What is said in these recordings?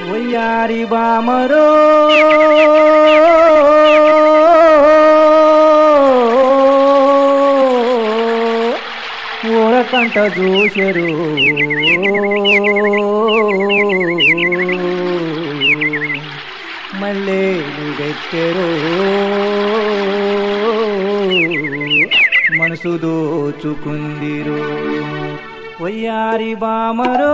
వయ్యారి బామరో ఊరకంట చూసరు మళ్ళీ పెట్టెరు మనసు దోచుకుందిరు వయ్యారి బామరో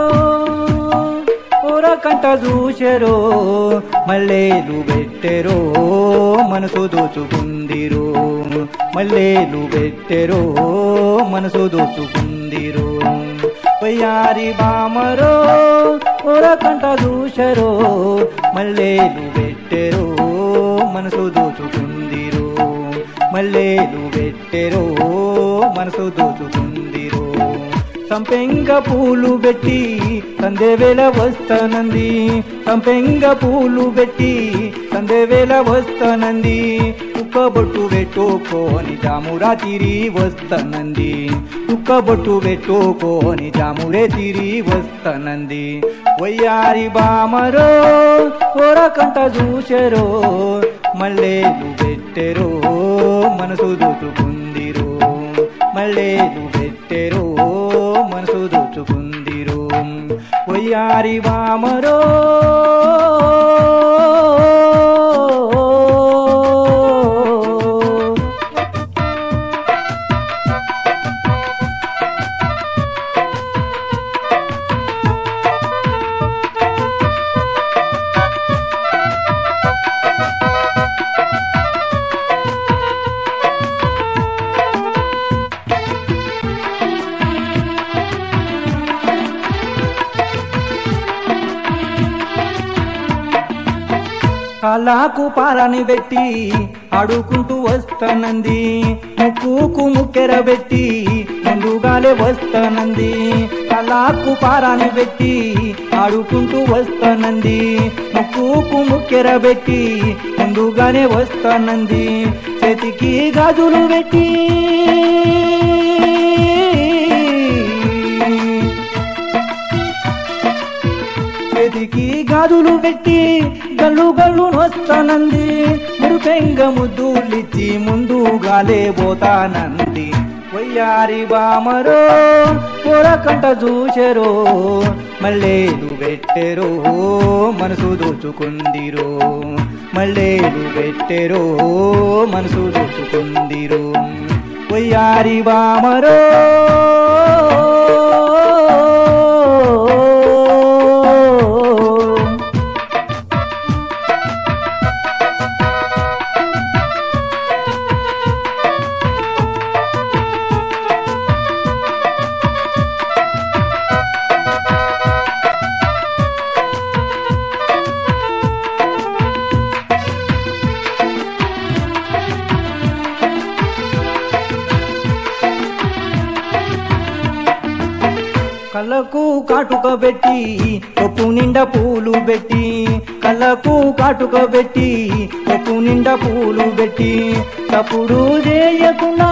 ఊరకంట చూసెరో మల్లేలు పెట్టెరో మనసు దోచుకుందిరు మల్లేలు పెట్టెరో మనసు దోచుకుందిరు వయ్యారి బామరో ఊరకంట చూసెరో మల్లేలు పెట్టెరో మనసు దోచుకుందిరు మల్లేలు పెట్టెరో మనసు దోచుకుందిరు సంపెంగ పూలు పెట్టి సందేవేళ వస్తానంది సంపెంగ పూలు పెట్టి సందేవేళ వస్తానంది ఉక్కబొట్టు పెట్టుకోని జామురా తిరి వస్తానంది ఉక్కబొట్టు పెట్టుకోని జామురే తిరి వస్తానంది వయ్యారి బామరో ఊరకంట చూసెరో మల్లేలు పెట్టెరో మనసు దోచుకుందిరు మల్లేలు పెట్టెరో మనసు దోచుకుందిరు వయ్యారి బామరో కాలాకు పాలని పెట్టి ఆడుకుంటూ వస్తానంది ముక్కుకు ముక్కెర పెట్టి ముందుగాలే వస్తానంది కాలాకు పారాని పెట్టి ఆడుకుంటూ వస్తానంది ముక్కుకు ముక్కెర పెట్టి ముందుగానే వస్తానంది చేతికి గాజులు పెట్టి చేతికి గాజులు పెట్టి గల్లు గల్లు వస్తానంది మురుపెంగ ముద్దులిచ్చి ముందుగాలే పోతానంది వయ్యారి బామరో ఊరకంట చూసెరో మల్లేలు పెట్టెరో మనసు దోచుకుందిరు మల్లేలు పెట్టెరో మనసు దోచుకుందిరు వయ్యారి బామరో కళ్ళకు కాటుక పెట్టి కొప్పు నిండా పూలు పెట్టి కళ్ళకు కాటుక పెట్టి కొప్పు నిండా పూలు పెట్టి తప్పుడు చేయకుండా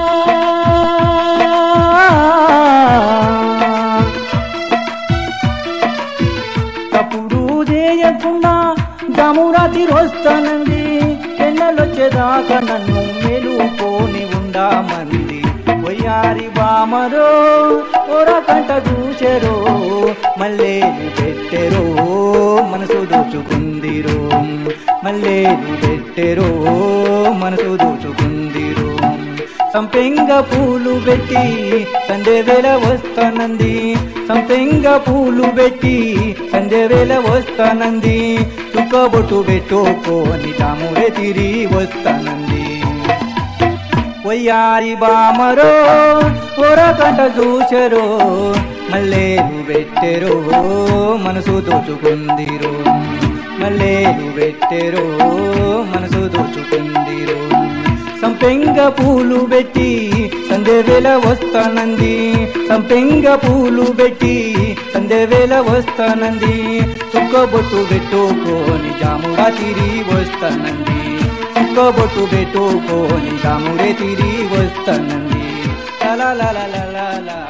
తప్పుడు చేయకుండా జామురాతి వస్తానంది పెళ్ళలొచ్చేదాకా నన్ను మేలుకోని ఉండామంది వయ్యారి బామరో ఊరకంట చూసెరో మల్లేలు పెట్టెరో మనసు దోచుకుందిరు మల్లేలు పెట్టెరో మనసు దోచుకుందిరు సంపెంగ పూలు పెట్టి సందేవేళ వస్తానంది సంపెంగ పూలు పెట్టి సందేవేళ వస్తానంది చుక్కబొట్టు పెట్టుకోని తామురే తిరి వస్తానంది వయ్యారి బామరో ఊరకంట చూసెరో మల్లేలు పెట్టెరో మనసు దోచుకుందిరు మల్లేలు పెట్టెరో మనసు దోచుకుందిరు సంపెంగ పూలు పెట్టి సందేవేళ వస్తానంది సంపెంగ పూలు పెట్టి సందేవేళ వస్తానంది చుక్కబొట్టు పెట్టుకోని జామురా తిరి వస్తానంది చుక్కబొట్టు పెట్టుకోని జామురే తిరి వస్తానంది లా లా లా లా లా లా